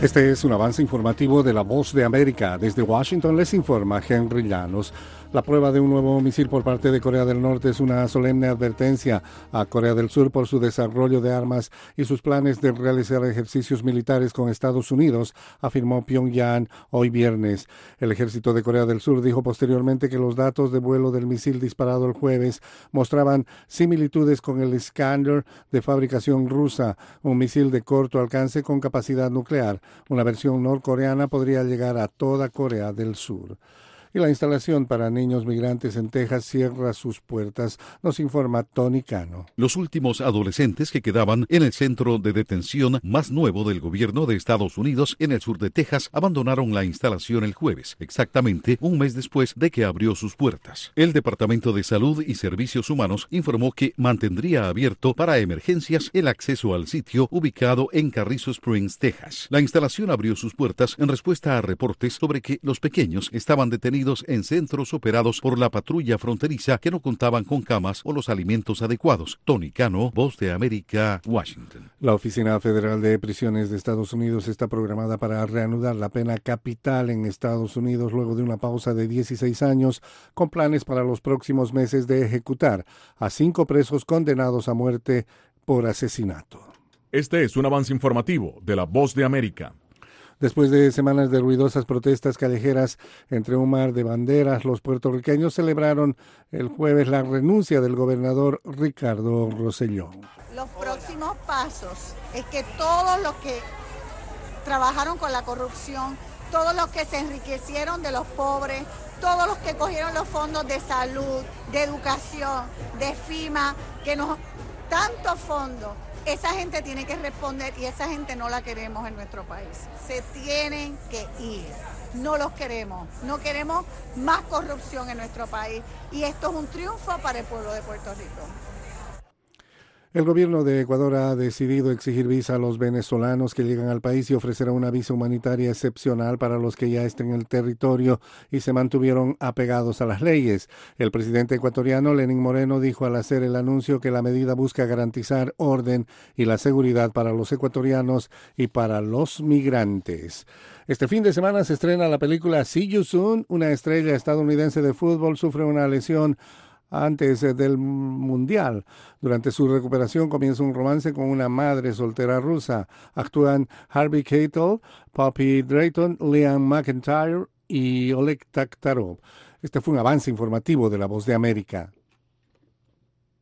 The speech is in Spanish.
Este es un avance informativo de La Voz de América. Desde Washington les informa Henry Llanos. La prueba de un nuevo misil por parte de Corea del Norte es una solemne advertencia a Corea del Sur por su desarrollo de armas y sus planes de realizar ejercicios militares con Estados Unidos, afirmó Pyongyang hoy viernes. El ejército de Corea del Sur dijo posteriormente que los datos de vuelo del misil disparado el jueves mostraban similitudes con el Iskander de fabricación rusa, un misil de corto alcance con capacidad nuclear. Una versión norcoreana podría llegar a toda Corea del Sur. Y la instalación para niños migrantes en Texas cierra sus puertas, nos informa Tony Cano. Los últimos adolescentes que quedaban en el centro de detención más nuevo del gobierno de Estados Unidos en el sur de Texas abandonaron la instalación el jueves, exactamente un mes después de que abrió sus puertas. El Departamento de Salud y Servicios Humanos informó que mantendría abierto para emergencias el acceso al sitio ubicado en Carrizo Springs, Texas. La instalación abrió sus puertas en respuesta a reportes sobre que los pequeños estaban detenidos en centros operados por la patrulla fronteriza que no contaban con camas o los alimentos adecuados. Tony Cano, Voz de América, Washington. La Oficina Federal de Prisiones de Estados Unidos está programada para reanudar la pena capital en Estados Unidos luego de una pausa de 16 años, con planes para los próximos meses de ejecutar a 5 presos condenados a muerte por asesinato. Este es un avance informativo de La Voz de América. Después de semanas de ruidosas protestas callejeras entre un mar de banderas, los puertorriqueños celebraron el jueves la renuncia del gobernador Ricardo Rosselló. Los próximos pasos es que todos los que trabajaron con la corrupción, todos los que se enriquecieron de los pobres, todos los que cogieron los fondos de salud, de educación, de FEMA, que nos tantos fondos, esa gente tiene que responder y esa gente no la queremos en nuestro país. Se tienen que ir. No los queremos. No queremos más corrupción en nuestro país. Y esto es un triunfo para el pueblo de Puerto Rico. El gobierno de Ecuador ha decidido exigir visa a los venezolanos que llegan al país y ofrecerá una visa humanitaria excepcional para los que ya estén en el territorio y se mantuvieron apegados a las leyes. El presidente ecuatoriano Lenín Moreno dijo al hacer el anuncio que la medida busca garantizar orden y la seguridad para los ecuatorianos y para los migrantes. Este fin de semana se estrena la película See You Soon. Una estrella estadounidense de fútbol sufre una lesión antes del Mundial. Durante su recuperación comienza un romance con una madre soltera rusa. Actúan Harvey Keitel, Poppy Drayton, Liam McIntyre y Oleg Taktarov. Este fue un avance informativo de La Voz de América.